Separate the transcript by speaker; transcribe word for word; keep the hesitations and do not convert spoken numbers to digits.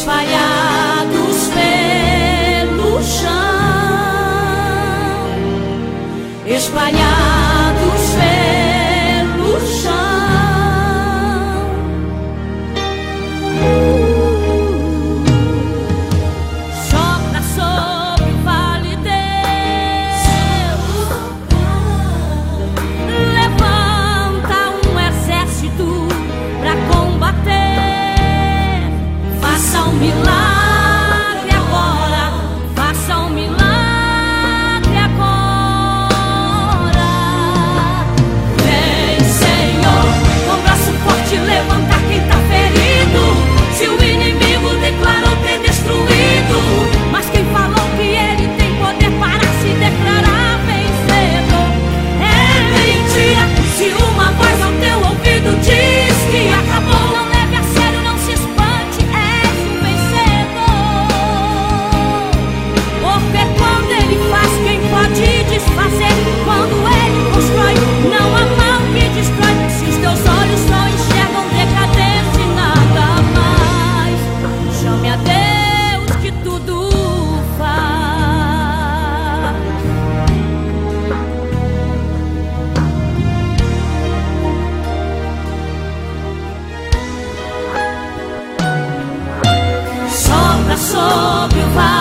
Speaker 1: espalhados pelo chão, espalhados pelo chão. Sopra sobre o vale, Deus, levanta um exército pra combater. Faça um milagre agora, faça um milagre agora. Vem, Senhor, com braço forte levanta quem tá ferido. Se o inimigo declarou ter destruído, mas quem falou que ele tem poder para se declarar vencedor é mentira. Se uma voz ao teu ouvido diz que acabou, não leve a sério, não se espante, és um vencedor. Porque quando ele faz, quem pode desfazer? Quando ele constrói, não há mal que destrói. Se os teus olhos só enxergam decadência e nada mais, chame a Deus que tudo faz. Sopra sobre o vale,